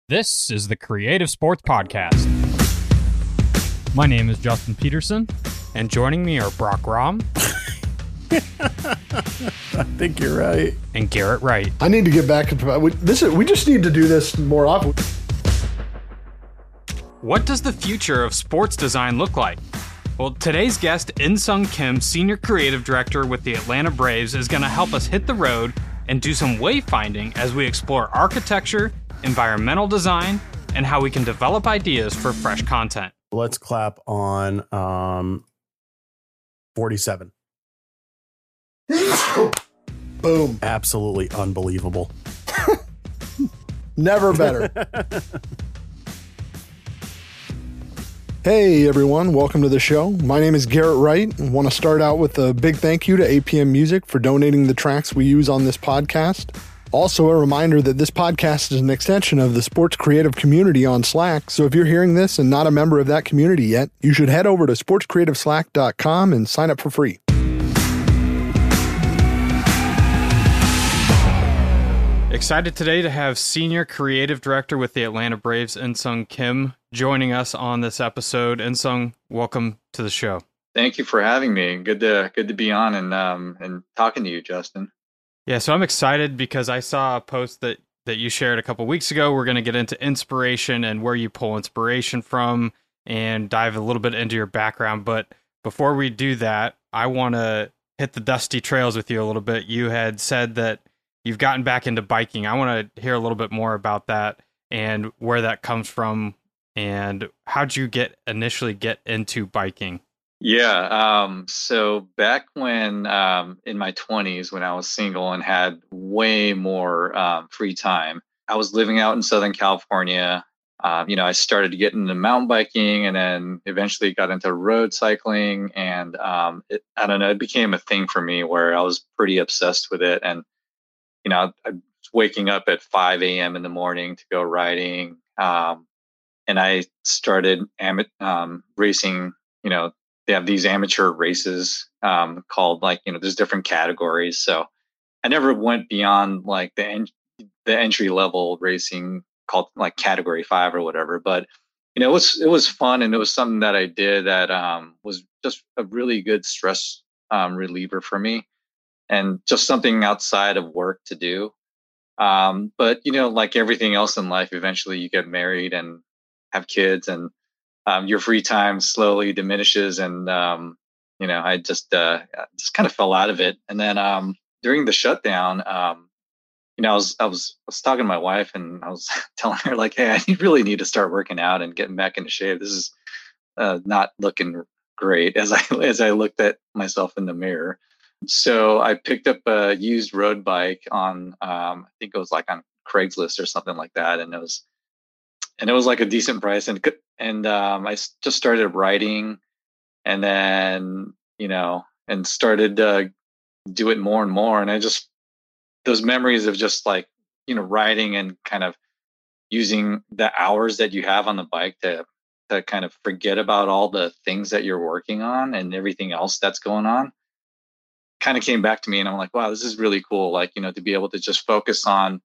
This is the Creative Sports Podcast. My name is Justin Peterson, and joining me are Brock Rom. I think you're right. And Garrett Wright. I need to get back to this. We just need to do this more often. What does the future of sports design look like? Well, today's guest, In-Sung Kim, Senior Creative Director with the Atlanta Braves, is going to help us hit the road and do some wayfinding as we explore architecture, environmental design, and how we can develop ideas for fresh content. Let's clap on 47. Boom. Absolutely unbelievable. Never better. Hey everyone, welcome to the show. My name is Garrett Wright and want to start out with a big thank you to APM Music for donating the tracks we use on this podcast. Also, a reminder that this podcast is an extension of the sports creative community on Slack, so if you're hearing this and not a member of that community yet, you should head over to sportscreativeslack.com and sign up for free. Excited today to have Senior Creative Director with the Atlanta Braves, In-Sung Kim, joining us on this episode. In-Sung, welcome to the show. Thank you for having me. Good to be on and talking to you, Justin. Yeah, so I'm excited because I saw a post that you shared a couple weeks ago. We're going to get into inspiration and where you pull inspiration from and dive a little bit into your background. But before we do that, I want to hit the dusty trails with you a little bit. You had said that you've gotten back into biking. I want to hear a little bit more about that and where that comes from and how'd you initially get into biking? Yeah. So back when, in my 20s, when I was single and had way more free time, I was living out in Southern California. I started to get into mountain biking and then eventually got into road cycling. And it became a thing for me where I was pretty obsessed with it. And, I was waking up at 5 a.m. in the morning to go riding. And I started racing, they have these amateur races called there's different categories. So I never went beyond like the entry level racing called like category 5 or whatever. But it was fun, and it was something that I did that was just a really good stress reliever for me, and just something outside of work to do. But like everything else in life, eventually you get married and have kids, and your free time slowly diminishes. And, I just kind of fell out of it. And then, during the shutdown, I was talking to my wife, and I was telling her like, hey, I really need to start working out and getting back into shape. This is, not looking great as I looked at myself in the mirror. So I picked up a used road bike on, I think it was like on Craigslist or something like that. And it was like a decent price, and I just started riding, and then and started to do it more and more, and I just those memories of just like riding and kind of using the hours that you have on the bike to kind of forget about all the things that you're working on and everything else that's going on kind of came back to me, and I'm like, wow, this is really cool, like to be able to just focus on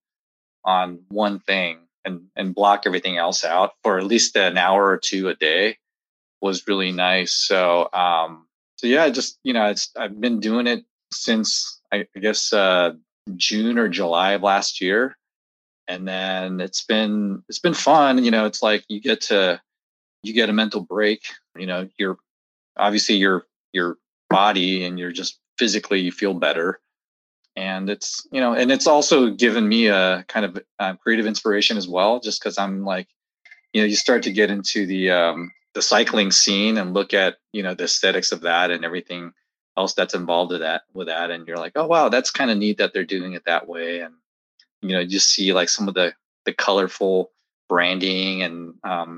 one thing and block everything else out for at least an hour or two a day was really nice. So, yeah, just, I've been doing it since I guess, June or July of last year. And then it's been fun. It's like you get a mental break, you're obviously your body, and you're just physically, you feel better. And it's, and it's also given me a kind of creative inspiration as well, just because I'm like, you start to get into the cycling scene and look at, the aesthetics of that and everything else that's involved with that. And you're like, oh, wow, that's kind of neat that they're doing it that way. And, you just see like some of the colorful branding and,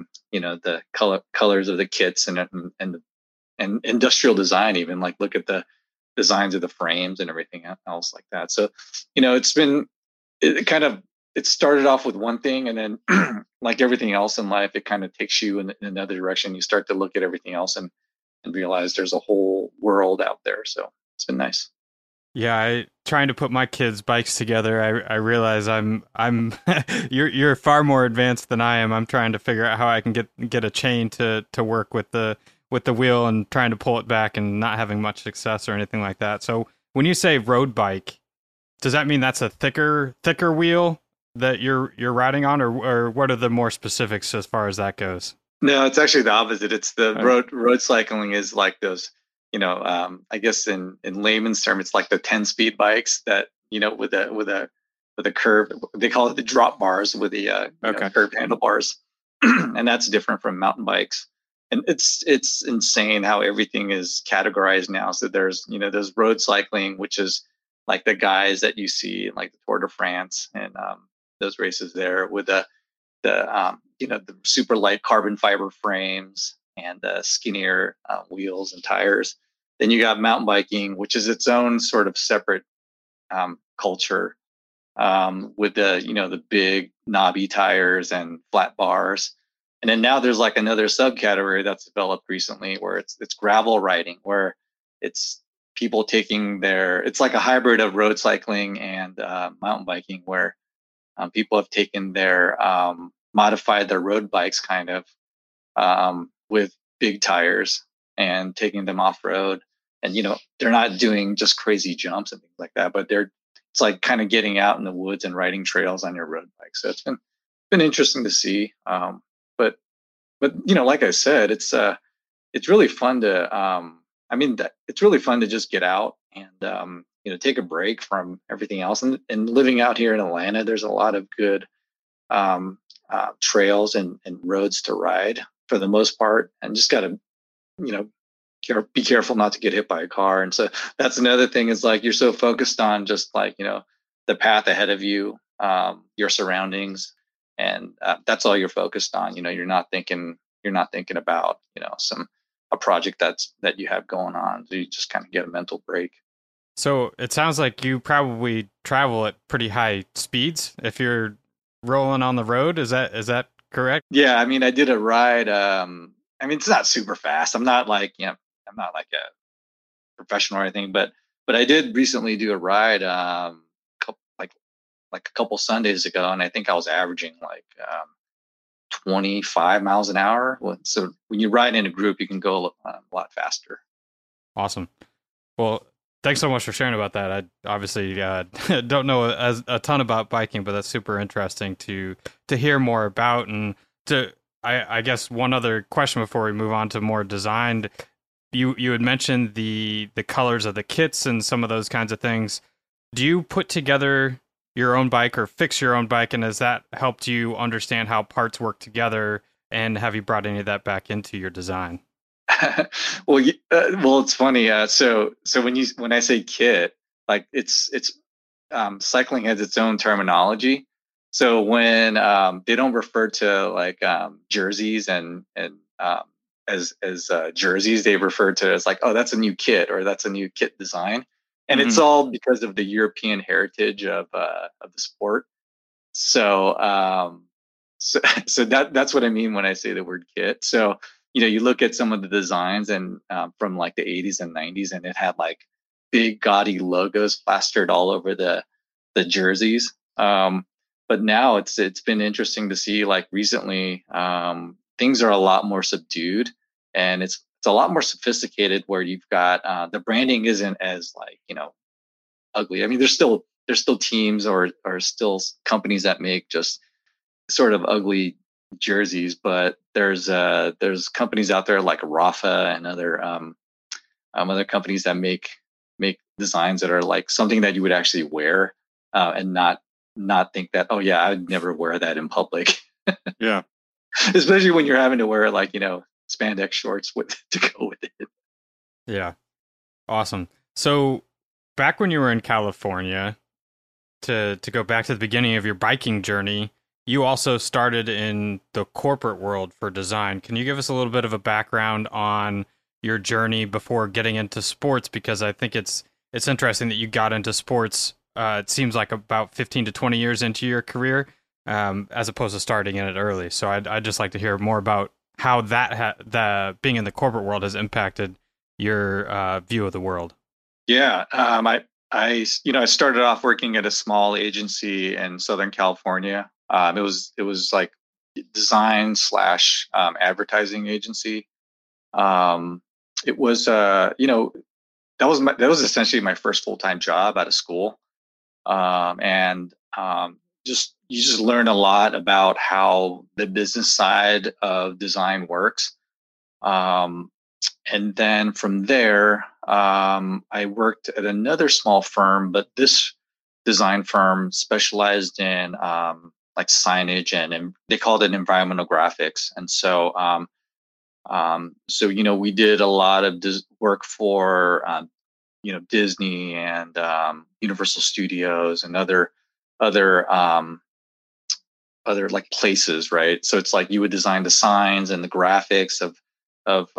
the colors of the kits and industrial design, even like look at the designs of the frames and everything else like that. So, it started off with one thing, and then like everything else in life, it kind of takes you in another direction. You start to look at everything else and realize there's a whole world out there. So it's been nice. Yeah, trying to put my kids' bikes together. I realize I'm you're far more advanced than I am. I'm trying to figure out how I can get a chain to work with the wheel and trying to pull it back and not having much success or anything like that. So when you say road bike, does that mean that's a thicker wheel that you're riding on, or what are the more specifics as far as that goes? No, it's actually the opposite. It's the road cycling is like those, I guess in layman's term, it's like the 10-speed bikes that, with a curve. They call it the drop bars with the curved handlebars, and that's different from mountain bikes. And it's insane how everything is categorized now. So there's road cycling, which is like the guys that you see in like the Tour de France and those races there with the super light carbon fiber frames and skinnier wheels and tires. Then you got mountain biking, which is its own sort of separate culture with the big knobby tires and flat bars. And then now there's like another subcategory that's developed recently where it's gravel riding, where it's people taking it's like a hybrid of road cycling and mountain biking, where people have taken modified their road bikes kind of with big tires and taking them off road. And, they're not doing just crazy jumps and things like that, but it's like kind of getting out in the woods and riding trails on your road bike. So it's been interesting to see. But like I said, it's really fun to, it's really fun to just get out and, take a break from everything else. And living out here in Atlanta, there's a lot of good trails and roads to ride for the most part, and just got to, be careful not to get hit by a car. And so that's another thing, is like, you're so focused on just like, the path ahead of you, your surroundings, and that's all you're focused on. You're not thinking about, a project that you have going on. So you just kind of get a mental break. So it sounds like you probably travel at pretty high speeds if you're rolling on the road. Is that correct? Yeah, I did a ride. It's not super fast. I'm not like a professional or anything, but I did recently do a ride like a couple Sundays ago, and I think I was averaging like 25 miles an hour. So when you ride in a group, you can go a lot faster. Awesome. Well, thanks so much for sharing about that. I obviously don't know a ton about biking, but that's super interesting to hear more about. And I guess one other question before we move on to more design. You had mentioned the colors of the kits and some of those kinds of things. Do you put together your own bike or fix your own bike, and has that helped you understand how parts work together? And have you brought any of that back into your design? Well, it's funny. So when I say kit, like it's cycling has its own terminology. So when they don't refer to like jerseys and as jerseys, they refer to it as like, oh, that's a new kit, or that's a new kit design. And it's all because of the European heritage of the sport. So that's what I mean when I say the word kit. So, you look at some of the designs and from like the 80s and 90s, and it had like big gaudy logos plastered all over the jerseys. But now it's been interesting to see, like recently, things are a lot more subdued, and it's a lot more sophisticated, where you've got the branding isn't as like, ugly. There's still teams or still companies that make just sort of ugly jerseys, but there's companies out there like Rafa and other companies that make designs that are like something that you would actually wear and not think that, oh yeah, I would never wear that in public. Yeah. Especially when you're having to wear like, spandex shorts to go with it. Yeah. Awesome. So back when you were in California, to go back to the beginning of your biking journey, you also started in the corporate world for design. Can you give us a little bit of a background on your journey before getting into sports? Because I think it's interesting that you got into sports. It seems like about 15 to 20 years into your career, as opposed to starting in it early. So I'd just like to hear more about how the being in the corporate world has impacted your view of the world. Yeah, I started off working at a small agency in Southern California. It was like design slash advertising agency. Um, it was that was essentially my first full time job out of school, and just you just learn a lot about how the business side of design works. Um, and then from there, I worked at another small firm, but this design firm specialized in like signage and they called it environmental graphics. And so we did a lot of work for Disney and Universal Studios and other other like places, right? So it's like you would design the signs and the graphics of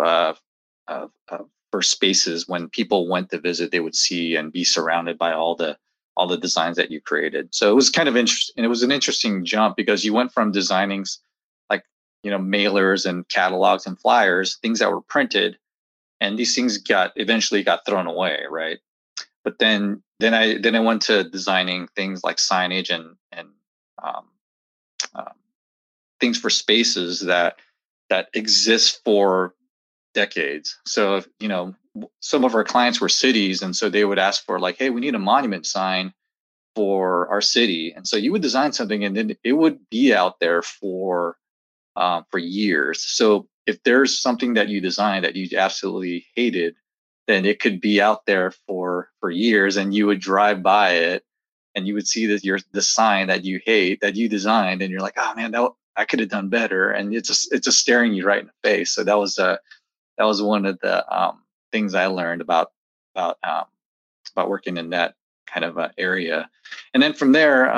for spaces when people went to visit, they would see and be surrounded by all the designs that you created. So it was kind of interesting, and it was an interesting jump because you went from designing like mailers and catalogs and flyers, things that were printed, and these things eventually got thrown away, right? But then I went to designing things like signage and um, um, things for spaces that exist for decades. So, some of our clients were cities, and so they would ask for like, "Hey, we need a monument sign for our city." And so you would design something, and then it would be out there for years. So if there's something that you designed that you absolutely hated, then it could be out there for years, and you would drive by it, and you would see that the sign that you hate that you designed, and you're like, "Oh man, I could have done better," and it's just staring you right in the face. So that was one of the things I learned about um, about working in that kind of area. And then from there,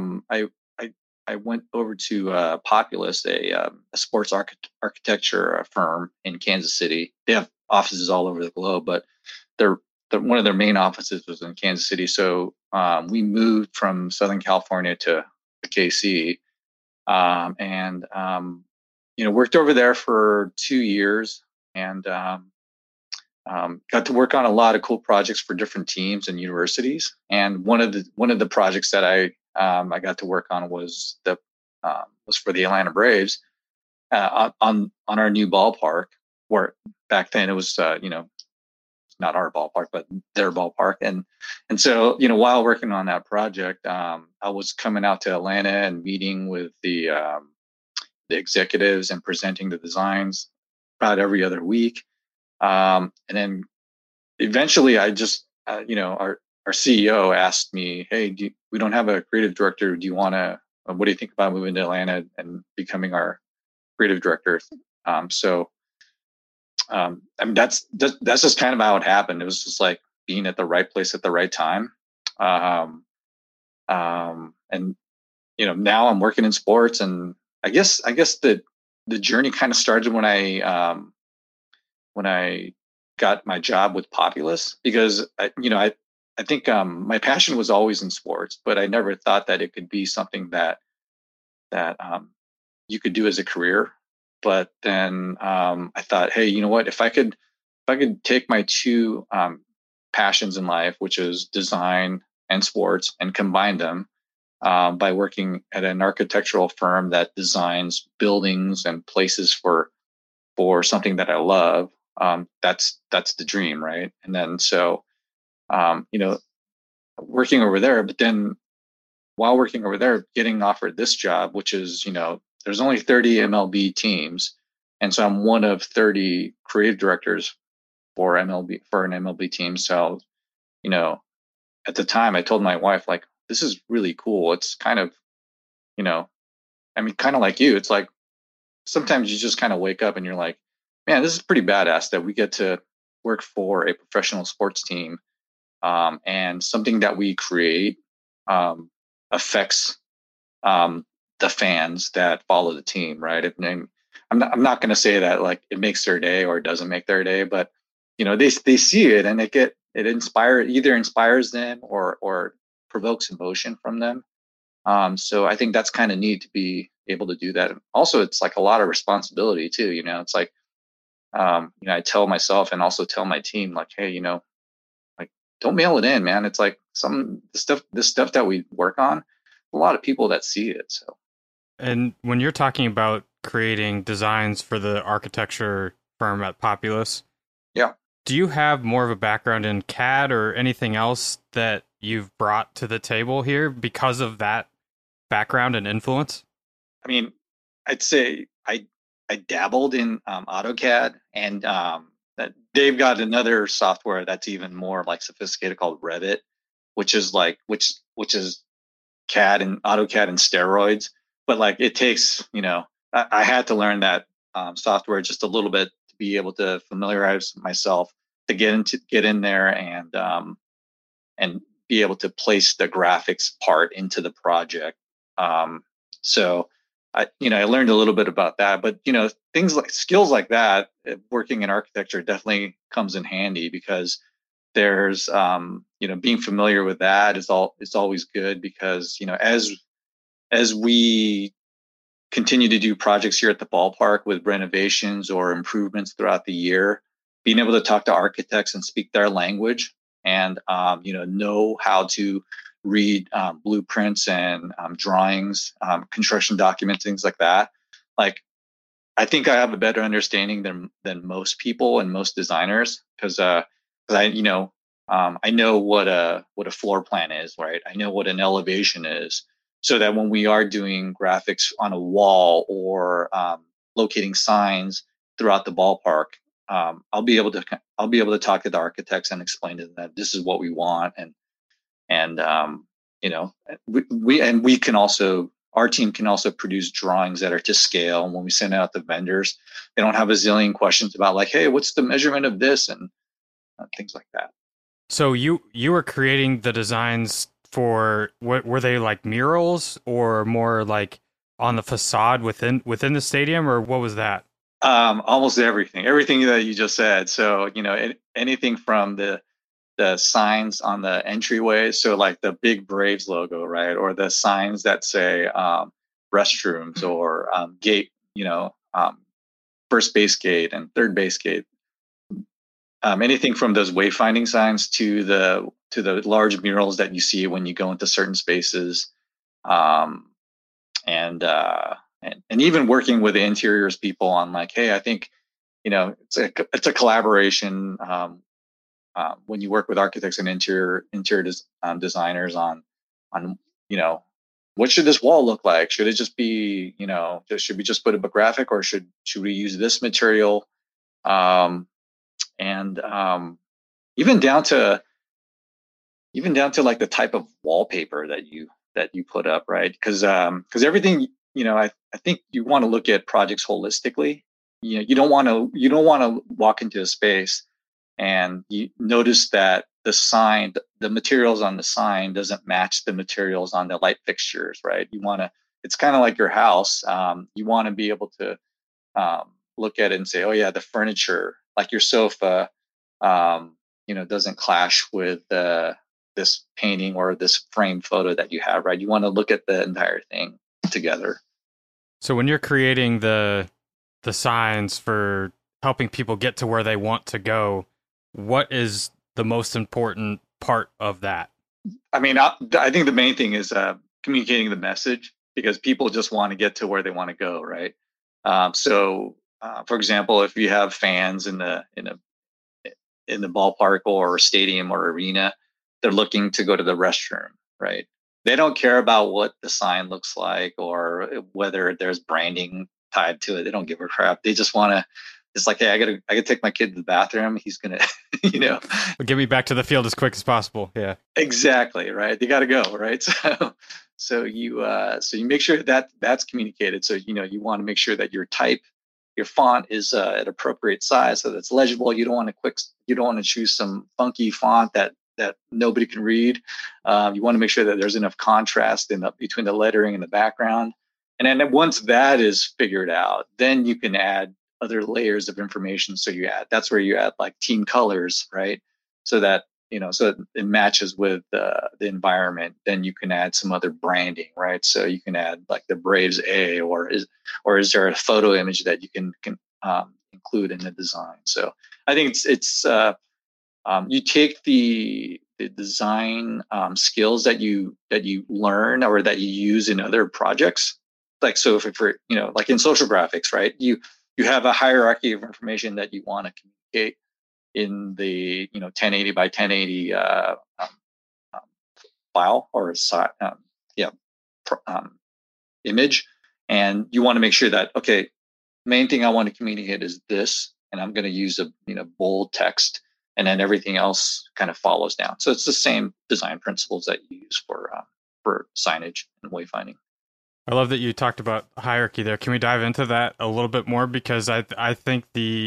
I I went over to Populous, a sports architecture firm in Kansas City. They have offices all over the globe, but they're one of their main offices was in Kansas City. So we moved from Southern California to KC, and worked over there for 2 years, and got to work on a lot of cool projects for different teams and universities. And one of the projects that I got to work on was for the Atlanta Braves, on our new ballpark, where back then it was not our ballpark but their ballpark. And so while working on that project, I was coming out to Atlanta and meeting with the executives and presenting the designs about every other week. And then eventually I just, our CEO asked me, "Hey, we don't have a creative director. What do you think about moving to Atlanta and becoming our creative director?" I mean, that's just kind of how it happened. It was just like being at the right place at the right time. Um, and now I'm working in sports, and I guess the journey kind of started when I got my job with Populous, because I think my passion was always in sports, but I never thought that it could be something that you could do as a career. But then I thought, hey, you know what? If I could take my two passions in life, which is design and sports, and combine them by working at an architectural firm that designs buildings and places for something that I love, that's the dream, right? And then so working over there, but then while working over there, getting offered this job, which is there's only 30 MLB teams, and so I'm one of 30 creative directors for an MLB team. So at the time, I told my wife, like, this is really cool. It's kind of I mean, kind of like you. It's like sometimes you just kind of wake up and you're like, man, this is pretty badass that we get to work for a professional sports team, and something that we create affects the fans that follow the team, right? I'm not going to say that like it makes their day or it doesn't make their day, but they see it, and it either inspires them or provokes emotion from them. So I think that's kind of neat to be able to do that. Also, it's like a lot of responsibility too. It's like I tell myself and also tell my team, like, hey, like, don't mail it in, man. It's like this stuff that we work on, a lot of people that see it. So, And when you're talking about creating designs for the architecture firm at Populous, yeah. do you have more of a background in CAD or anything else that you've brought to the table here because of that background and influence? I mean, I'd say I dabbled in AutoCAD, and that they've got another software that's even more like sophisticated called Revit, which is CAD and AutoCAD and steroids. But like it takes, I had to learn that software just a little bit to be able to familiarize myself to get in there and be able to place the graphics part into the project. So I learned a little bit about that, but things like skills like that, working in architecture definitely comes in handy because there's being familiar with that is always good because as we continue to do projects here at the ballpark with renovations or improvements throughout the year, being able to talk to architects and speak their language and know how to read blueprints and drawings, construction documents, things like that. Like, I think I have a better understanding than most people and most designers because I know what a floor plan is, right? I know what an elevation is, so that when we are doing graphics on a wall or locating signs throughout the ballpark, I'll be able to talk to the architects and explain to them that this is what we want, and we can also, our team can also produce drawings that are to scale. And when we send out the vendors, they don't have a zillion questions about like, hey, what's the measurement of this and things like that. So you were creating the designs for what were they, like murals or more like on the facade within the stadium, or what was that? Almost everything that you just said. So anything from the signs on the entryway, so like the big Braves logo, right, or the signs that say restrooms or gate, first base gate and third base gate. Anything from those wayfinding signs to the large murals that you see when you go into certain spaces, and even working with the interiors people on like, hey, I think it's a collaboration when you work with architects and interior designers on what should this wall look like? Should it just be should we just put up a graphic, or should we use this material? And even down to like the type of wallpaper that you put up, right? Because everything, I think you want to look at projects holistically. You don't want to walk into a space and you notice that the materials on the sign doesn't match the materials on the light fixtures, right? It's kind of like your house. You want to be able to look at it and say, oh yeah, the furniture, like your sofa, doesn't clash with this painting or this frame photo that you have, right? You want to look at the entire thing together. So when you're creating the signs for helping people get to where they want to go, what is the most important part of that? I mean, I think the main thing is communicating the message, because people just want to get to where they want to go, right? So, for example, if you have fans in the ballpark or stadium or arena, they're looking to go to the restroom, right? They don't care about what the sign looks like or whether there's branding tied to it. They don't give a crap. They just want to. It's like, hey, I gotta take my kid to the bathroom. He's gonna, get me back to the field as quick as possible. Yeah, exactly, right. They got to go, right? So you make sure that that's communicated. So you want to make sure that your font is at appropriate size so that's legible. You don't want to choose some funky font that nobody can read. You want to make sure that there's enough contrast between the lettering and the background. And then once that is figured out, then you can add other layers of information. So that's where you add like team colors, right? So that so it matches with the environment. Then you can add some other branding, right? So you can add like the Braves A, or is there a photo image that you can include in the design? So I think it's you take the the design skills that you learn or that you use in other projects. Like, so if for, like in social graphics, right? You have a hierarchy of information that you want to communicate in the 1080 by 1080 file or image, and you want to make sure that, okay, main thing I want to communicate is this, and I'm going to use a bold text, and then everything else kind of follows down. So it's the same design principles that you use for signage and wayfinding. I love that you talked about hierarchy there. Can we dive into that a little bit more? Because I think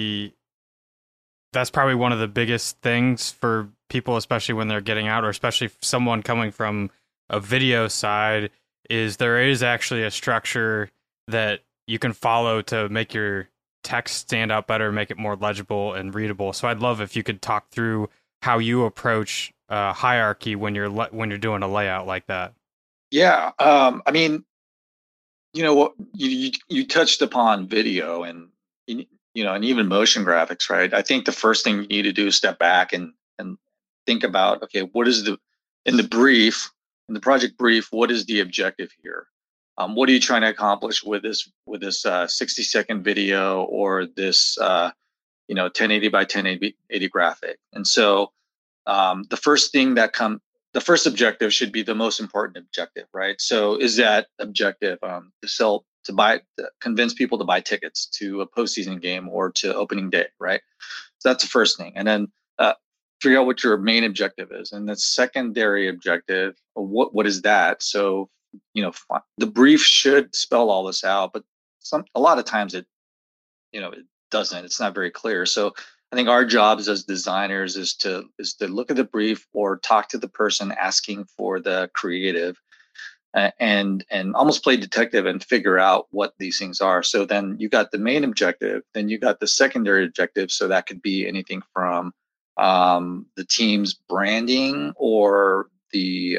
that's probably one of the biggest things for people, especially when they're getting out, or especially someone coming from a video side, is there is actually a structure that you can follow to make your text stand out better, make it more legible and readable. So I'd love if you could talk through how you approach hierarchy when you're doing a layout like that. Yeah, I mean, what you touched upon video and and even motion graphics, right? I think the first thing you need to do is step back and think about, okay, what is in the project brief, what is the objective here? What are you trying to accomplish with this 60-second video or this 1080 by 1080 graphic? And so the first objective should be the most important objective, right? So is that objective to convince people to buy tickets to a postseason game or to opening day, right? So that's the first thing. And then figure out what your main objective is. And the secondary objective, what is that? So, the brief should spell all this out, but a lot of times it doesn't. It's not very clear. So I think our jobs as designers is to look at the brief or talk to the person asking for the creative, and almost play detective and figure out what these things are. So then you got the main objective, then you got the secondary objective. So that could be anything from the team's branding or the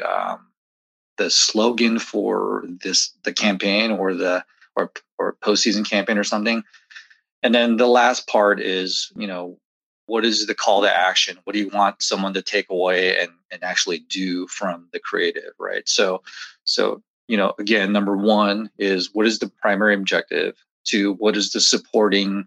slogan for the campaign or postseason campaign or something. And then the last part is, what is the call to action? What do you want someone to take away and actually do from the creative, right? So, again, number one is, what is the primary objective? Two, what is the supporting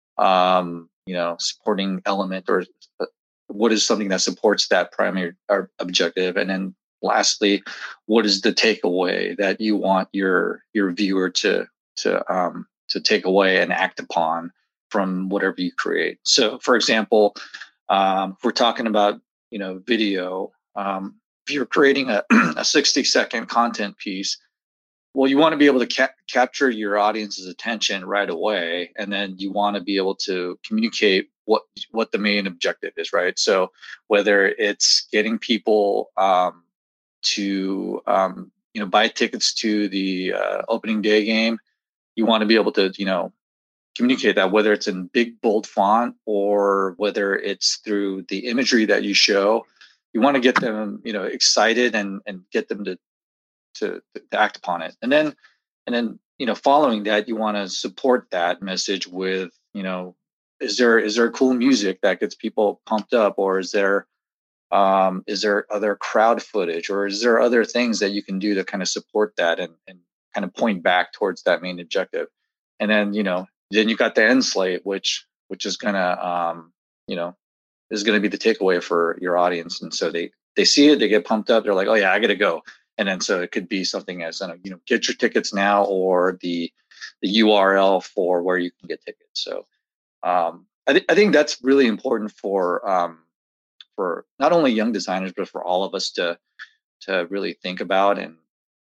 element, or what is something that supports that primary objective? And then lastly, what is the takeaway that you want your viewer to take away and act upon from whatever you create? So, for example, if we're talking about video, if you're creating a 60-second content piece, well, you want to be able to capture your audience's attention right away, and then you want to be able to communicate what the main objective is, right? So whether it's getting people to buy tickets to the opening day game, you want to be able to communicate that, whether it's in big bold font or whether it's through the imagery that you show. You want to get them excited and get them to act upon it, and then following that, you want to support that message with is there cool music that gets people pumped up, or is there other crowd footage, or is there other things that you can do to kind of support that and kind of point back towards that main objective? And then then you got the end slate, which is gonna is gonna be the takeaway for your audience, and so they see it, they get pumped up, they're like, oh yeah, I gotta go. And then so it could be something as get your tickets now, or the URL for where you can get tickets. So I think that's really important for not only young designers, but for all of us to really think about and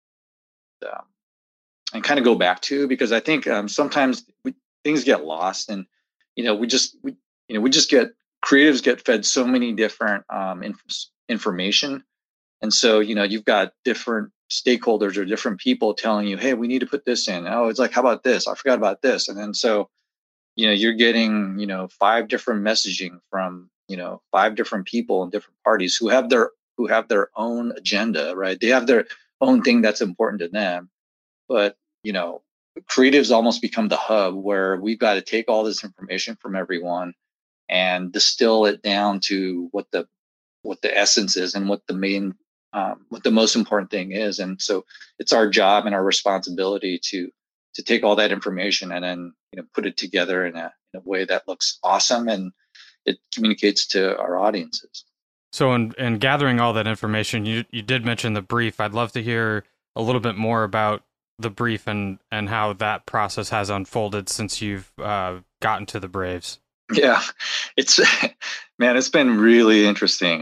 kind of go back to, because I think sometimes things get lost, and we just get creatives get fed so many different information, and so you've got different stakeholders or different people telling you, hey, we need to put this in. Oh, it's like, how about this? I forgot about this. And then so you're getting 5 different messaging from 5 different people and different parties who have their own agenda, right? They have their own thing that's important to them, but creatives almost become the hub where we've got to take all this information from everyone and distill it down to what the the essence is and what the most important thing is. And so it's our job and our responsibility to take all that information and then put it together in a way that looks awesome and it communicates to our audiences. So in gathering all that information, you did mention the brief. I'd love to hear a little bit more about the brief and how that process has unfolded since you've gotten to the Braves. Yeah, it's been really interesting.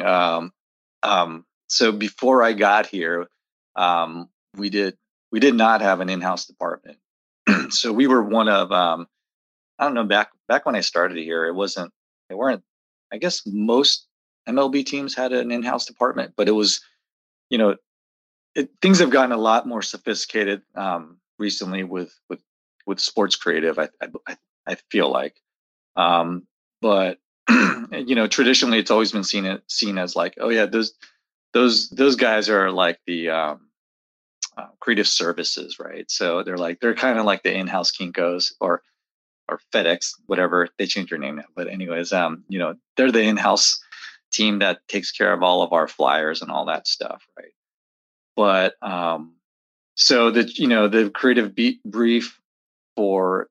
So before I got here, we did not have an in-house department. So we were one of I don't know, back when I started here, they weren't. I guess most MLB teams had an in-house department, but it was, things have gotten a lot more sophisticated recently with sports creative. I feel like, but traditionally it's always been seen as like, oh yeah, those guys are like the creative services, right? So they're kind of like the in-house Kinkos or FedEx, whatever. They changed their name now, but anyways, they're the in-house team that takes care of all of our flyers and all that stuff, right? But so the creative brief for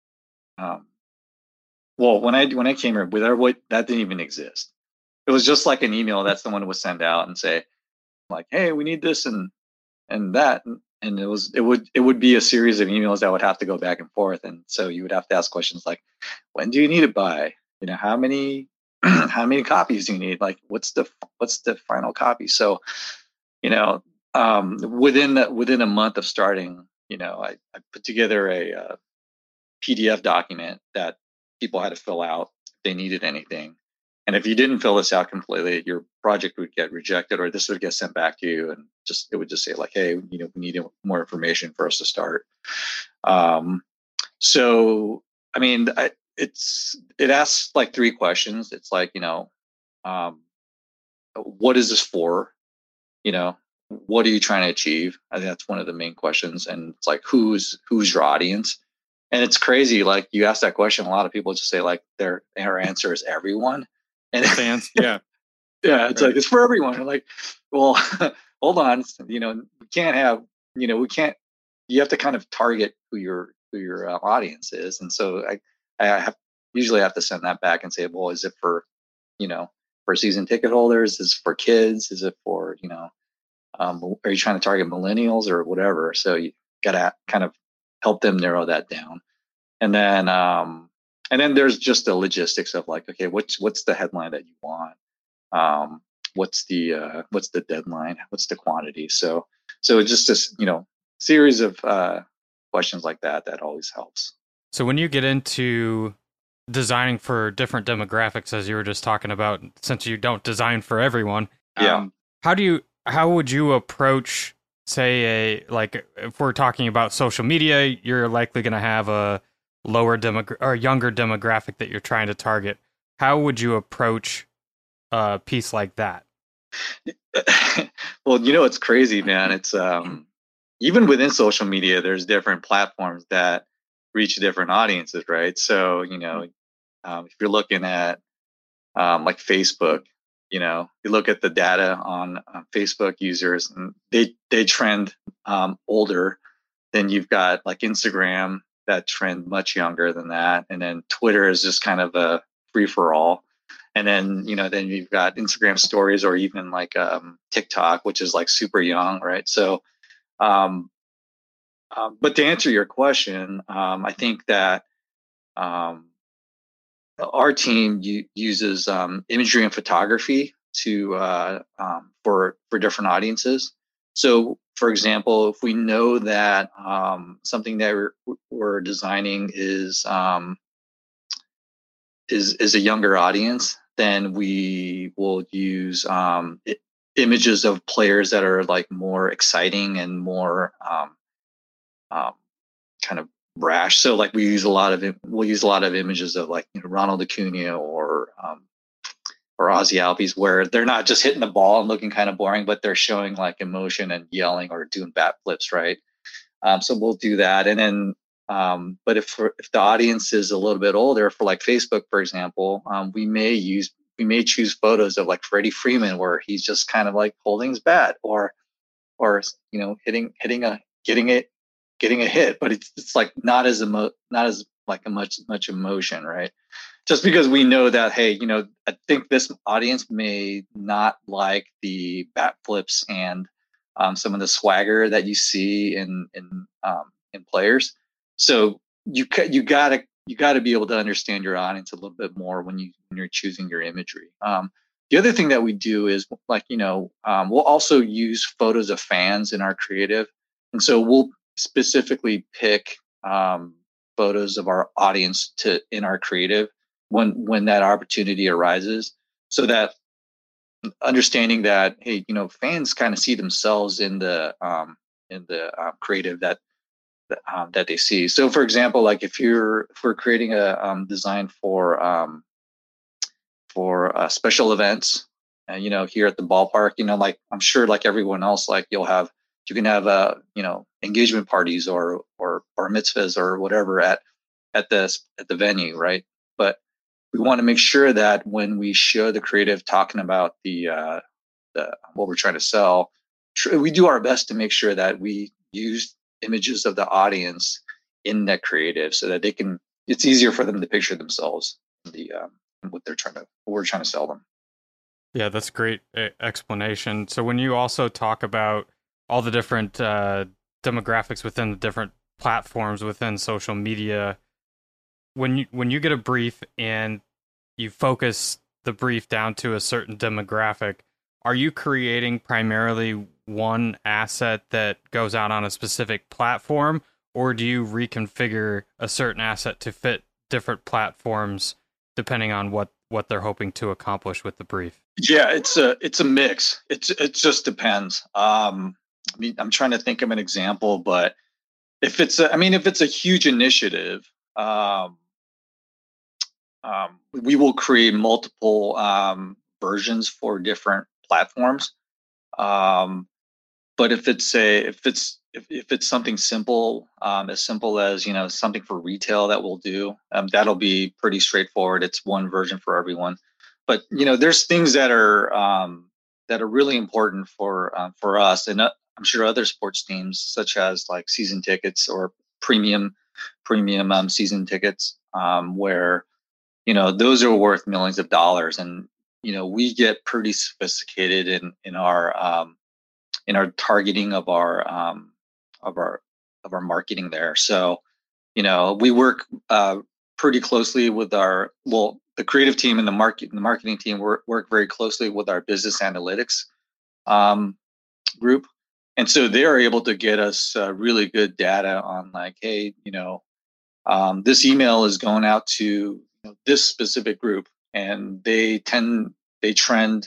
when I came here, that didn't even exist. It was just like an email that someone would send out and say, like, hey, we need this and that, and it would be a series of emails that would have to go back and forth, and so you would have to ask questions like, when do you need it by? How many copies do you need? Like, what's the final copy? So, within a month of starting, I put together a PDF document that people had to fill out if they needed anything. And if you didn't fill this out completely, your project would get rejected, or this would get sent back to you, and it would just say like, "Hey, we need more information for us to start." So, I mean, it asks like 3 questions. It's like, what is this for? What are you trying to achieve? I think that's one of the main questions. And it's like, who's your audience? And it's crazy. Like, you ask that question, a lot of people just say like their answer is everyone. And Fans, yeah. Yeah, it's like, it's for everyone. I'm like, well, hold on. We can't have, you have to kind of target who your audience is. And so I usually have to send that back and say, well, is it for, for season ticket holders? Is it for kids? Is it for, are you trying to target millennials or whatever? So you got to kind of help them narrow that down. And then there's just the logistics of like, okay, what's the headline that you want? What's the deadline? What's the quantity? So it's just this, series of questions like that always helps. So when you get into designing for different demographics, as you were just talking about, since you don't design for everyone, how would you approach, say, if we're talking about social media, you're likely going to have a lower or younger demographic that you're trying to target. How would you approach a piece like that? Well, it's crazy, man. It's even within social media, there's different platforms that reach different audiences, right? So, if you're looking at like Facebook, you look at the data on Facebook users, and they trend older. Then you've got like Instagram that trend much younger than that, and then Twitter is just kind of a free for all. And then then you've got Instagram stories, or even like TikTok, which is like super young, right? So, but to answer your question, I think that our team uses imagery and photography to for different audiences. So, for example, if we know that something that we're designing is a younger audience, then we will use images of players that are like more exciting and more kind of brash. So like we'll use a lot of images of like Ronald Acuna or Ozzy Albies, where they're not just hitting the ball and looking kind of boring, but they're showing like emotion and yelling or doing bat flips, right? So we'll do that. And then but if the audience is a little bit older, for like Facebook, for example, we may use may choose photos of like Freddie Freeman where he's just kind of like holding his bat, or hitting getting a hit, but it's like not as like a much emotion, right? Just because we know that, hey, I think this audience may not like the bat flips and some of the swagger that you see in players. So you gotta be able to understand your audience a little bit more when you're choosing your imagery. The other thing that we do is we'll also use photos of fans in our creative, and so we'll specifically pick photos of our audience in our creative when that opportunity arises, so that understanding that, hey, fans kind of see themselves in the creative that they see. So for example, like if we're creating a design for special events, here at the ballpark, like I'm sure like everyone else, like you can have engagement parties or mitzvahs or whatever at the venue, right? But we want to make sure that when we show the creative talking about the what we're trying to sell, we do our best to make sure that we use images of the audience in that creative, so that it's easier for them to picture themselves what we're trying to sell them. Yeah, that's a great explanation. So when you also talk about all the different demographics within the different platforms within social media, when you get a brief and you focus the brief down to a certain demographic, are you creating primarily one asset that goes out on a specific platform, or do you reconfigure a certain asset to fit different platforms depending on what they're hoping to accomplish with the brief? Yeah, it's a mix. It just depends. I'm trying to think of an example, but if it's a huge initiative, we will create multiple versions for different platforms. But if it's something simple, as simple as something for retail that we'll do, that'll be pretty straightforward. It's one version for everyone. But there's things that are really important for us, and I'm sure other sports teams, such as like season tickets or premium season tickets, where those are worth millions of dollars, and we get pretty sophisticated in our targeting of our marketing there. So we work pretty closely with the creative team and the marketing team work very closely with our business analytics group, and so they're able to get us really good data on like, hey, this email is going out to this specific group, and they trend tend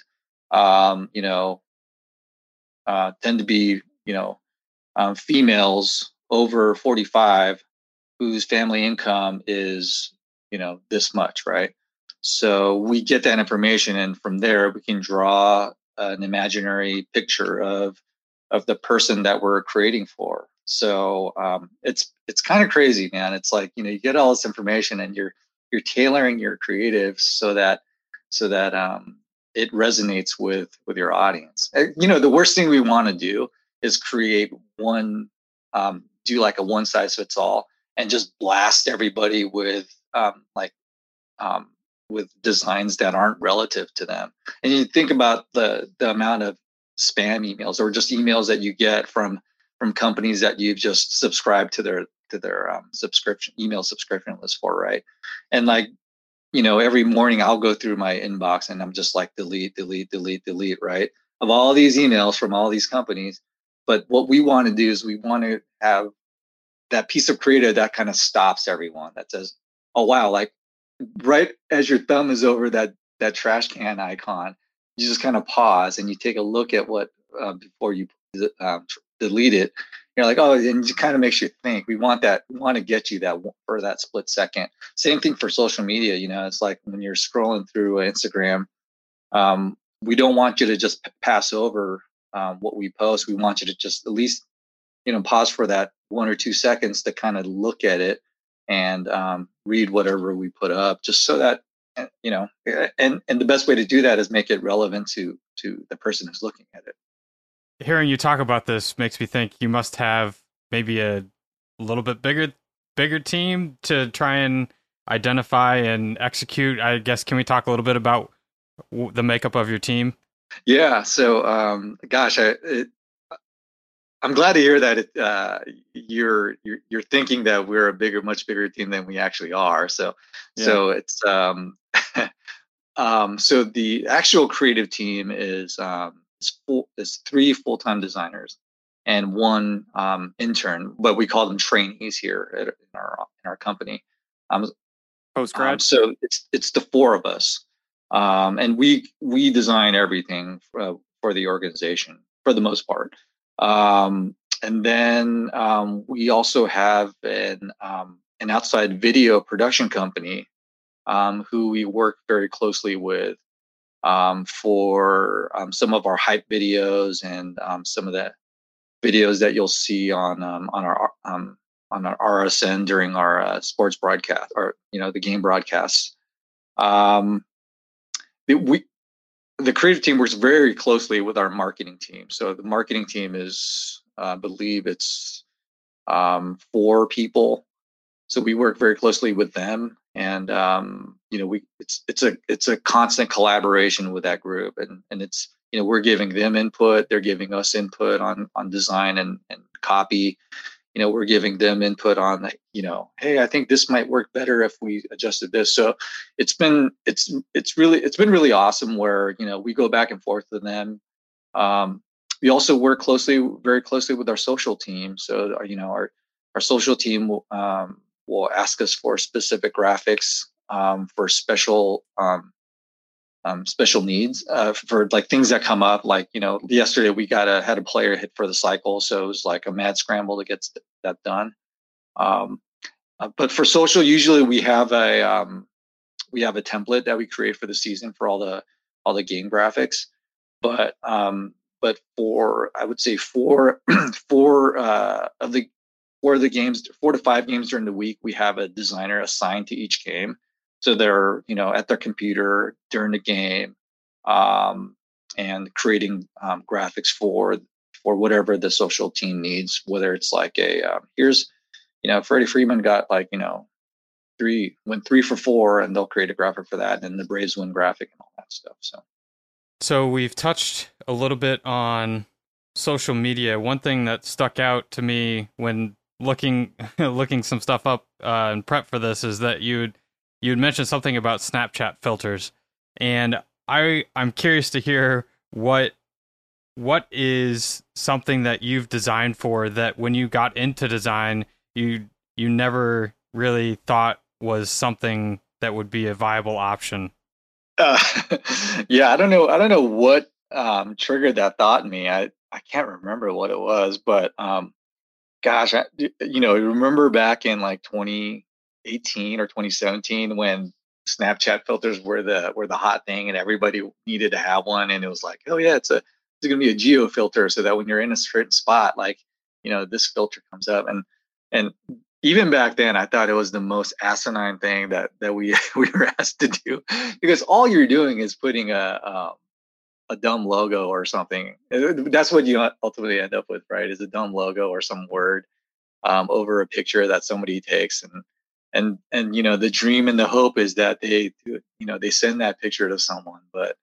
to be females over 45 whose family income is this much, right? So we get that information, and from there we can draw an imaginary picture of the person that we're creating for. So it's kind of crazy, man. It's like you get all this information, and you're tailoring your creative so that it resonates with your audience. The worst thing we want to do is create do like a one size fits all and just blast everybody with designs that aren't relative to them. And you think about the amount of spam emails or just emails that you get from companies that you've just subscribed to their email subscription list for, right? And every morning I'll go through my inbox and I'm just like delete, right? Of all these emails from all these companies. But what we want to do is we want to have that piece of creative that kind of stops everyone, that says, oh, wow, like right as your thumb is over that trash can icon, you just kind of pause and you take a look at what before you delete it. You're like, oh, and it kind of makes you think. We want to get you that for that split second. Same thing for social media. It's like when you're scrolling through Instagram, we don't want you to just pass over what we post. We want you to just at least, pause for that 1 or 2 seconds to kind of look at it and read whatever we put up, just so that and the best way to do that is make it relevant to the person who's looking at it. Hearing you talk about this makes me think you must have maybe a little bit bigger team to try and identify and execute. I guess, can we talk a little bit about the makeup of your team? Yeah. So, gosh, I'm glad to hear that you're thinking that we're a much bigger team than we actually are. So, Yeah. so it's so the actual creative team is 3 full-time designers and 1 intern, but we call them trainees here in our company. Post-grad? So it's the 4 of us, and we design everything for the organization for the most part. And then we also have an outside video production company who we work very closely with for some of our hype videos and some of the videos that you'll see on our RSN during our sports broadcast, or the game broadcasts. The creative team works very closely with our marketing team. So the marketing team is, I believe it's 4 people. So we work very closely with them, and it's a constant collaboration with that group, and it's we're giving them input, they're giving us input on design and copy. We're giving them input on, hey, I think this might work better if we adjusted this. So it's been really awesome where, we go back and forth with them. We also work very closely with our social team. So, our social team will ask us for specific graphics for special needs for like things that come up. Like, yesterday we had a player hit for the cycle, so it was like a mad scramble to get that done. But for social, usually we have a template that we create for the season for all the game graphics. But for, I would say, 4 of the 4 games, 4 to 5 games during the week, we have a designer assigned to each game. So they're, at their computer during the game, and creating graphics for whatever the social team needs. Whether it's like here's, Freddie Freeman got like 3 for 4, and they'll create a graphic for that, and the Braves win graphic and all that stuff. So we've touched a little bit on social media. One thing that stuck out to me when looking some stuff up and prep for this is that you'd mentioned something about Snapchat filters, and I'm curious to hear what is something that you've designed for that when you got into design you never really thought was something that would be a viable option. Yeah, I don't know what triggered that thought in me. I can't remember what it was, but gosh, remember back in like 2018 or 2017 when Snapchat filters were the hot thing, and everybody needed to have one, and it was like, oh yeah, it's going to be a geo filter, so that when you're in a certain spot, like this filter comes up, and even back then, I thought it was the most asinine thing that we were asked to do, because all you're doing is putting a dumb logo or something. That's what you ultimately end up with, right? Is a dumb logo or some word over a picture that somebody takes, and the dream and the hope is that they send that picture to someone. But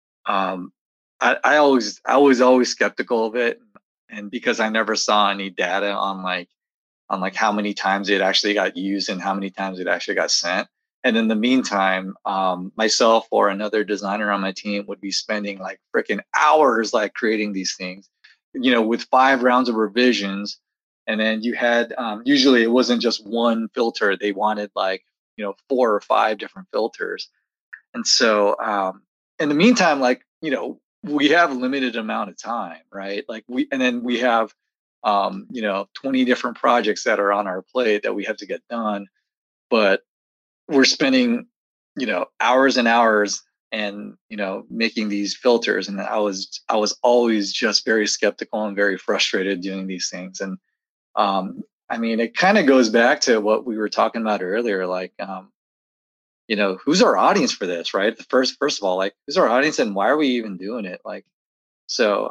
I was always skeptical of it, and because I never saw any data on how many times it actually got used and how many times it actually got sent. And in the meantime, myself or another designer on my team would be spending like freaking hours like creating these things, with 5 rounds of revisions. And then you had, usually it wasn't just one filter. They wanted 4 or 5 different filters. And so in the meantime, we have a limited amount of time, right? And then we have 20 different projects that are on our plate that we have to get done. But we're spending, hours and hours and, making these filters. And I was always just very skeptical and very frustrated doing these things. And it kind of goes back to what we were talking about earlier. who's our audience for this, right? The first of all, like, who's our audience and why are we even doing it? Like, so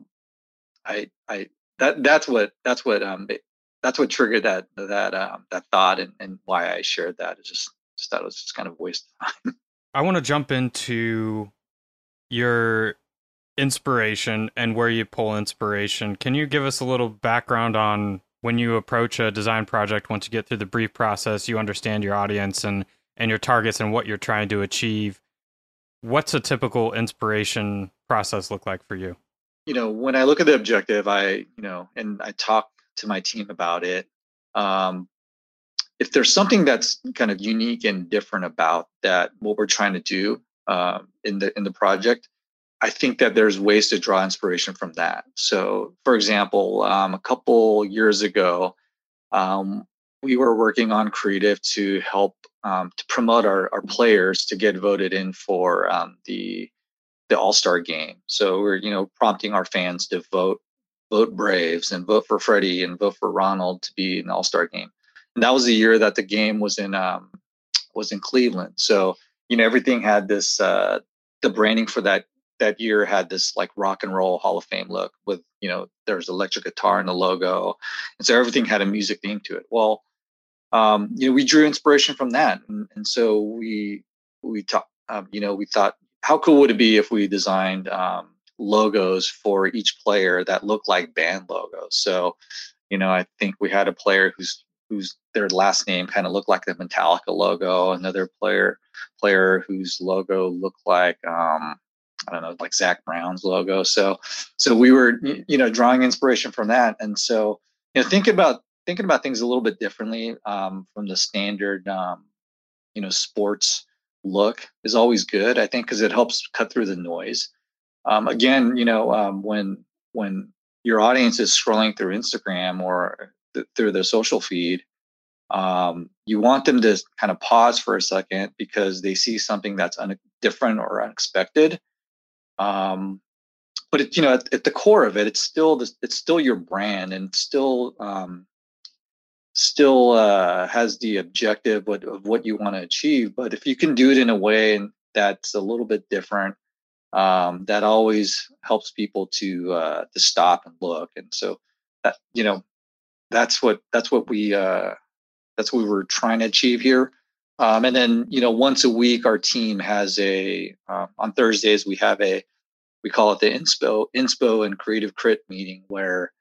I that's what triggered that thought, and why I shared that. Is just thought it was just kind of a waste of time. I want to jump into your inspiration and where you pull inspiration. Can you give us a little background on when you approach a design project? Once you get through the brief process, you understand your audience and your targets and what you're trying to achieve. What's a typical inspiration process look like for you? When I look at the objective, and I talk to my team about it. If there's something that's kind of unique and different about that, what we're trying to do in the project, I think that there's ways to draw inspiration from that. So, for example, a couple years ago, we were working on creative to help to promote our players to get voted in for the All-Star game. So we're prompting our fans to vote Braves and vote for Freddie and vote for Ronald to be in the All-Star game. And that was the year that the game was in Cleveland. So everything had this the branding for that year had this like rock and roll Hall of Fame look with there's electric guitar in the logo, and so everything had a music theme to it. Well, we drew inspiration from that, and so we thought how cool would it be if we designed logos for each player that looked like band logos. So I think we had a player whose their last name kind of looked like the Metallica logo. Another player whose logo looked like I don't know, like Zach Brown's logo. So we were drawing inspiration from that, and so thinking about things a little bit differently from the standard sports look is always good, I think, because it helps cut through the noise. Again, when your audience is scrolling through Instagram or through their social feed, you want them to kind of pause for a second because they see something that's different or unexpected. But at the core of it, it's still your brand, and still has the objective of what you want to achieve. But if you can do it in a way that's a little bit different, that always helps people to stop and look. And so that that's what we were trying to achieve here. And then once a week, our team has on Thursdays we call it the inspo and creative crit meeting, where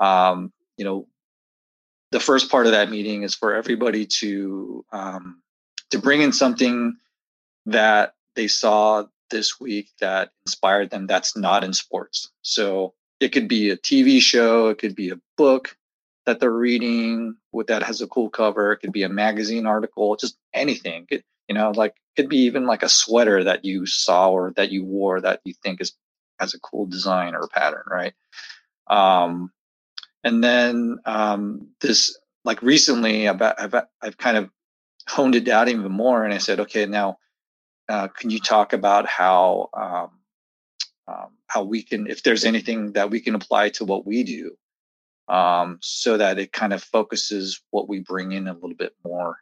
the first part of that meeting is for everybody to bring in something that they saw this week that inspired them that's not in sports. So it could be a TV show, it could be a book that they're reading that has a cool cover, it could be a magazine article, just anything. It could be even like a sweater that you saw or that you wore that you think has a cool design or pattern, right? And then this, like recently, I've kind of honed it down even more, and I said, okay, now can you talk about how we can, if there's anything that we can apply to what we do, so that it kind of focuses what we bring in a little bit more.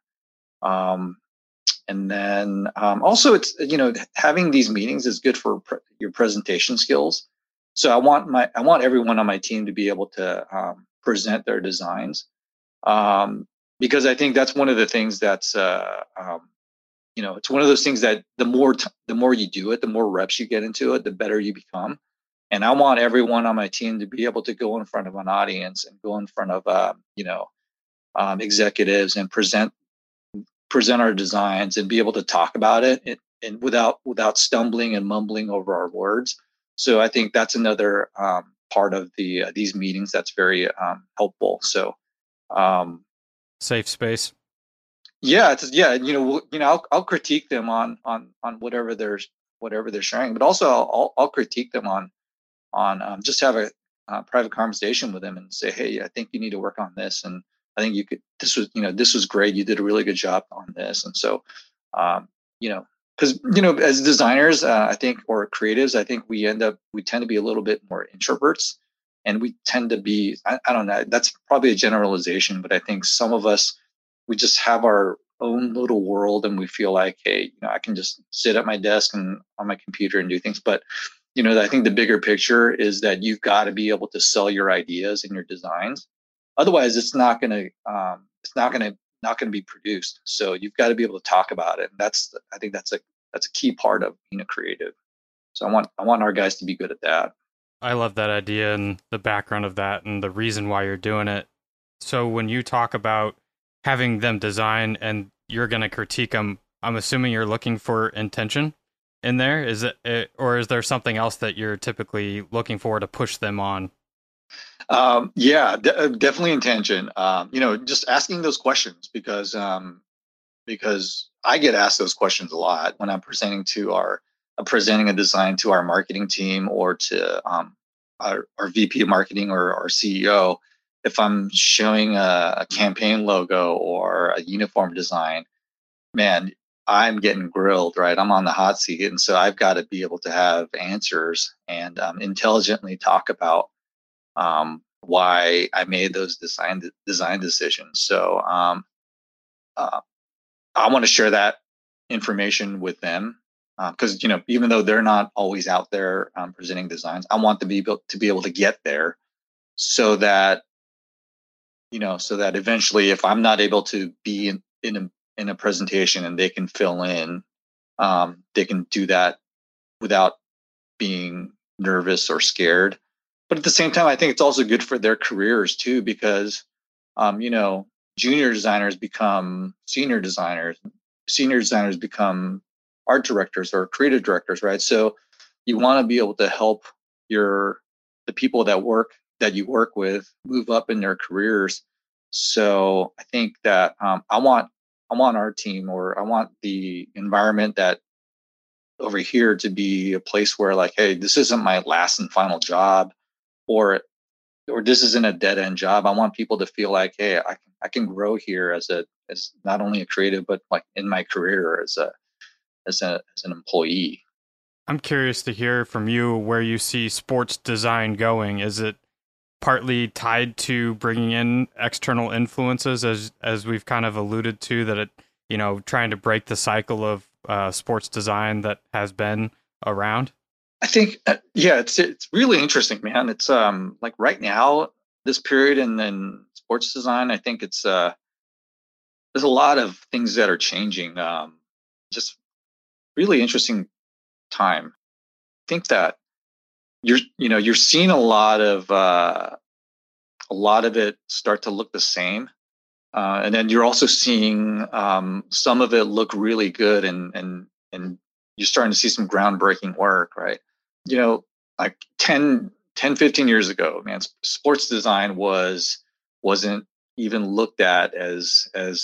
And then also, it's having these meetings is good for your presentation skills. So I want everyone on my team to be able to present their designs, because I think that's one of the things that's it's one of those things that the more you do it, the more reps you get into it, the better you become. And I want everyone on my team to be able to go in front of an audience and go in front of executives and present our designs and be able to talk about it and without stumbling and mumbling over our words. So I think that's another part of these meetings that's very helpful. So safe space. Yeah, I'll critique them on whatever they're sharing, but also I'll critique them on just have a private conversation with them and say, hey, I think you need to work on this, and I think you could. This was great. You did a really good job on this, and so because as designers, I think, or creatives, I think we tend to be a little bit more introverts, and we tend to be I don't know. That's probably a generalization, but I think some of us, we just have our own little world, and we feel like, hey, I can just sit at my desk and on my computer and do things. But I think the bigger picture is that you've got to be able to sell your ideas and your designs. Otherwise, it's not going to be produced. So you've got to be able to talk about it. And I think that's a key part of being a creative. So I want our guys to be good at that. I love that idea and the background of that and the reason why you're doing it. So when you talk about having them design and you're going to critique them, I'm assuming you're looking for intention in there. Is it, or is there something else that you're typically looking for to push them on? Definitely intention. Just asking those questions because I get asked those questions a lot when I'm presenting a design to our marketing team or to our VP of marketing or our CEO. If I'm showing a campaign logo or a uniform design, man, I'm getting grilled, right? I'm on the hot seat. And so I've got to be able to have answers and intelligently talk about why I made those design decisions. So I want to share that information with them because even though they're not always out there presenting designs, I want to be able to get there so that eventually, if I'm not able to be in a presentation and they can fill in, they can do that without being nervous or scared. But at the same time, I think it's also good for their careers too, because junior designers become senior designers become art directors or creative directors, right? So you want to be able to help the people that you work with move up in their careers. So I think that I want our team, or I want the environment that over here to be a place where, like, hey, this isn't my last and final job, or this isn't a dead end job. I want people to feel like, hey, I can grow here as not only a creative, but like in my career as an employee. I'm curious to hear from you where you see sports design going. Is it partly tied to bringing in external influences, as we've kind of alluded to, that it, trying to break the cycle of sports design that has been around? I think, it's really interesting, man. It's like right now, this period, and then sports design. I think it's there's a lot of things that are changing. Just really interesting time. I think that you're seeing a lot of it start to look the same, and then you're also seeing some of it look really good, and you're starting to see some groundbreaking work, right? Like 10, 15 years ago, man, sports design wasn't even looked at as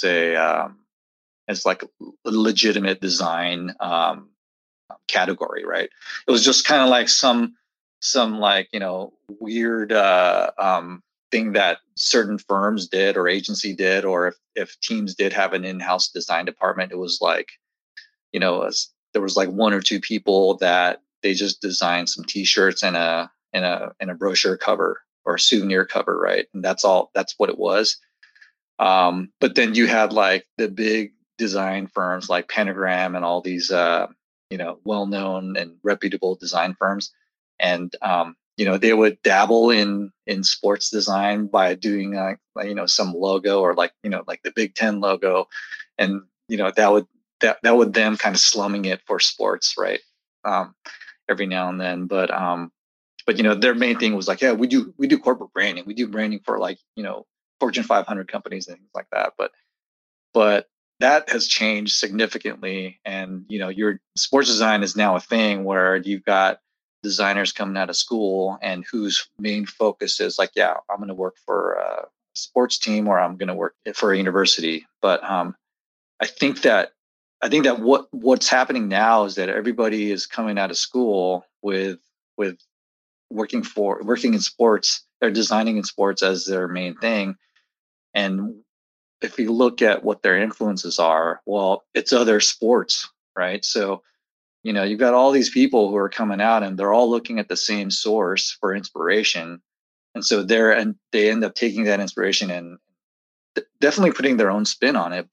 like a legitimate design category, right? It was just kind of like some like weird thing that certain firms did or agency did, or if teams did have an in-house design department, it was like there was like one or two people that they just designed some T-shirts and a brochure cover or a souvenir cover, right? And that's what it was. But then you had like the big design firms like Pentagram and all these well-known and reputable design firms, and they would dabble in sports design by doing some logo, or like the Big Ten logo, and that would them kind of slumming it for sports, right? Every now and then, but their main thing was like, yeah, we do corporate branding, we do branding for like Fortune 500 companies and things like that, but that has changed significantly, and your sports design is now a thing where you've got designers coming out of school and whose main focus is like, yeah, I'm going to work for a sports team, or I'm going to work for a university. But I think that what's happening now is that everybody is coming out of school with working in sports. They're designing in sports as their main thing. And if you look at what their influences are, well, it's other sports, right? So, you've got all these people who are coming out and they're all looking at the same source for inspiration. And so they end up taking that inspiration and definitely putting their own spin on it, but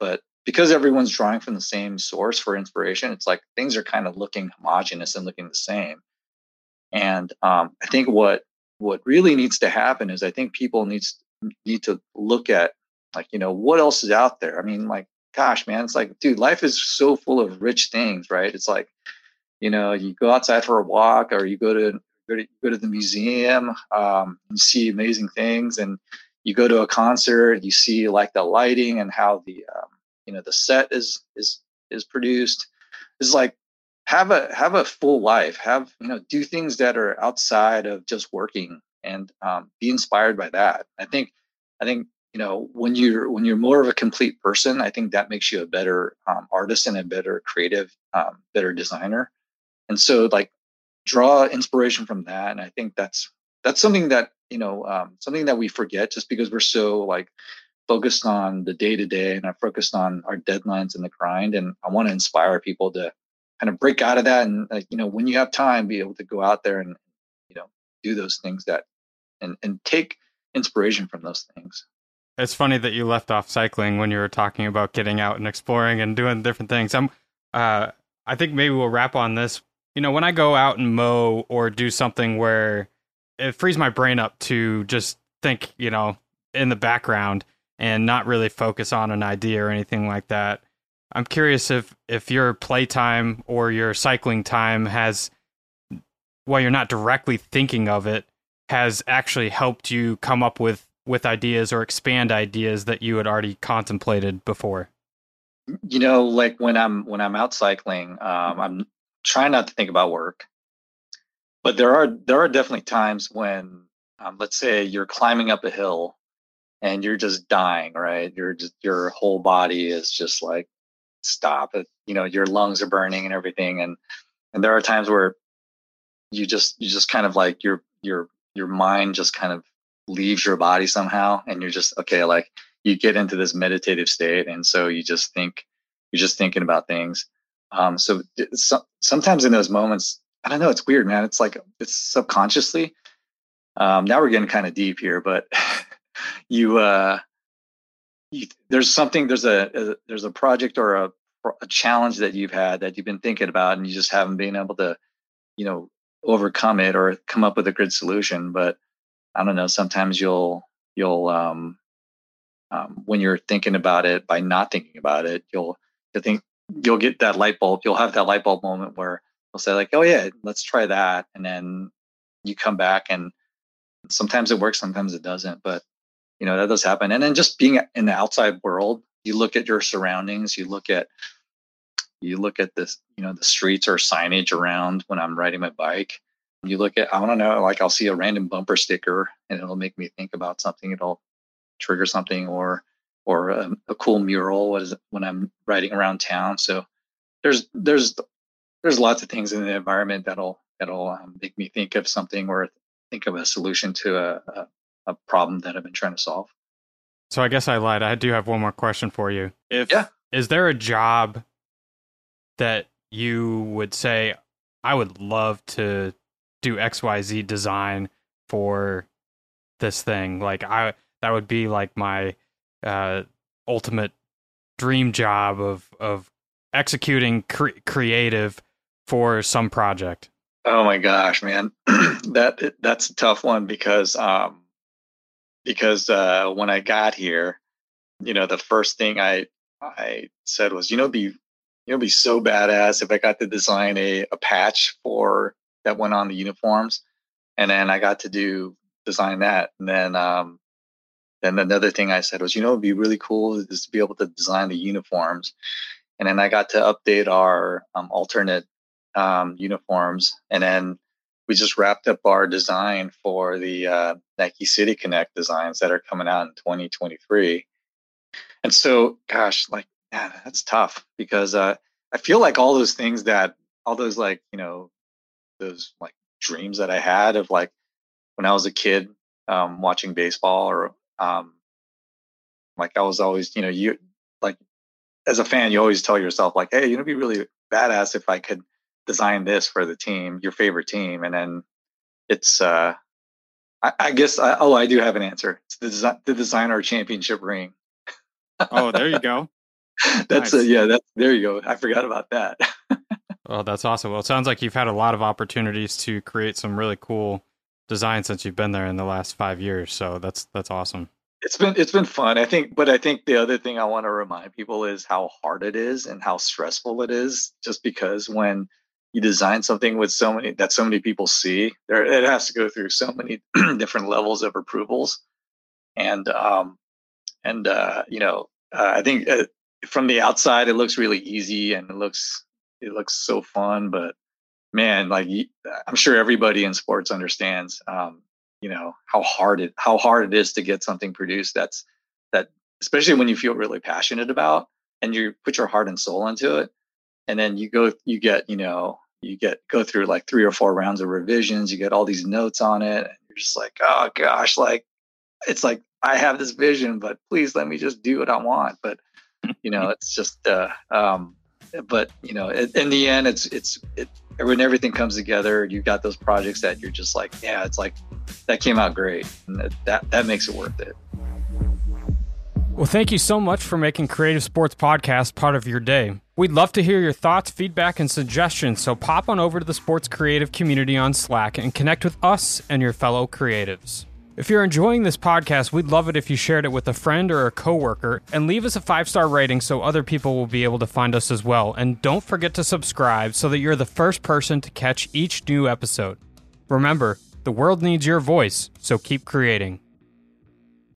because everyone's drawing from the same source for inspiration, it's like things are kind of looking homogenous and looking the same. And I think what really needs to happen is I think people need to look at, like, what else is out there. I mean, like, gosh, man, it's like, dude, life is so full of rich things, right? It's like, you go outside for a walk, or you go to the museum, you see amazing things, and you go to a concert, you see like the lighting and how the set is produced. It's like, have a full life, do things that are outside of just working, and be inspired by that. I think when you're more of a complete person, I think that makes you a better artist and a better creative, better designer. And so, like, draw inspiration from that. And I think that's something that something that we forget, just because we're so, like, focused on the day to day, and I'm focused on our deadlines and the grind. And I want to inspire people to kind of break out of that, and, like, when you have time, be able to go out there and do those things that and take inspiration from those things. It's funny that you left off cycling when you were talking about getting out and exploring and doing different things. I think maybe we'll wrap on this. When I go out and mow or do something where it frees my brain up to just think, in the background and not really focus on an idea or anything like that. I'm curious if your playtime or your cycling time has, while you're not directly thinking of it, has actually helped you come up with ideas or expand ideas that you had already contemplated before. Like when I'm out cycling, I'm trying not to think about work, but there are definitely times when, let's say you're climbing up a hill and you're just dying, right? Your whole body is just like, stop it. Your lungs are burning and everything. And there are times where you just kind of like your mind just kind of leaves your body somehow. And you're just, okay, like, you get into this meditative state. And so you're just thinking about things. So sometimes in those moments, I don't know, it's weird, man. It's like, it's subconsciously, now we're getting kind of deep here, but there's a project or a challenge that you've had that you've been thinking about, and you just haven't been able to, overcome it or come up with a good solution. But I don't know, sometimes you'll when you're thinking about it, by not thinking about it, you'll get that light bulb. You'll have that light bulb moment where you'll say, like, oh yeah, let's try that. And then you come back, and sometimes it works, sometimes it doesn't, but that does happen. And then just being in the outside world, you look at your surroundings, you look at this, the streets or signage around when I'm riding my bike. You look at, I don't know, like, I'll see a random bumper sticker and it'll make me think about something. It'll trigger something, or a cool mural when I'm riding around town. So there's lots of things in the environment that'll make me think of something, or think of a solution to a problem that I've been trying to solve. So I guess I lied. I do have one more question for you. Yeah. Is there a job that you would say, I would love to do XYZ design for this thing? Like, that would be like my ultimate dream job of executing creative for some project. Oh my gosh, man. That's a tough one, because when I got here, the first thing I said was, be so badass if I got to design a patch that went on the uniforms, and then I got to design that. And then another thing I said was, it'd be really cool is to be able to design the uniforms. And then I got to update our alternate uniforms, and then we just wrapped up our design for the Nike City Connect designs that are coming out in 2023. And so, gosh, like, man, that's tough, because I feel like all those things those like dreams that I had of, like, when I was a kid, watching baseball, or like, I was always, you, like, as a fan, you always tell yourself, like, hey, it'd be really badass if I could design this for the team, your favorite team. And then it's, I guess, I do have an answer. It's to design our championship ring. Oh, there you go. That's Nice. there you go. I forgot about that. Oh, that's awesome. Well, it sounds like you've had a lot of opportunities to create some really cool designs since you've been there in the last 5 years. So that's awesome. It's been fun. I think the other thing I want to remind people is how hard it is and how stressful it is. Just because when you design something with so many people see, it has to go through so many different levels of approvals. And I think from the outside it looks really easy and it looks so fun, but man, like I'm sure everybody in sports understands, how hard it is to get something produced that especially when you feel really passionate about and you put your heart and soul into it, and then you go through like 3 or 4 rounds of revisions, you get all these notes on it, and you're just like, oh gosh, like it's like I have this vision, but please let me just do what I want. But it's just but in the end, it's when everything comes together, you've got those projects that you're just like, yeah, it's like that came out great, and that makes it worth it. Well, thank you so much for making Creative Sports Podcast part of your day. We'd love to hear your thoughts, feedback, and suggestions, so pop on over to the Sports Creative community on Slack and connect with us and your fellow creatives. If you're enjoying this podcast, we'd love it if you shared it with a friend or a coworker, and leave us a 5-star rating so other people will be able to find us as well. And don't forget to subscribe so that you're the first person to catch each new episode. Remember, the world needs your voice, so keep creating.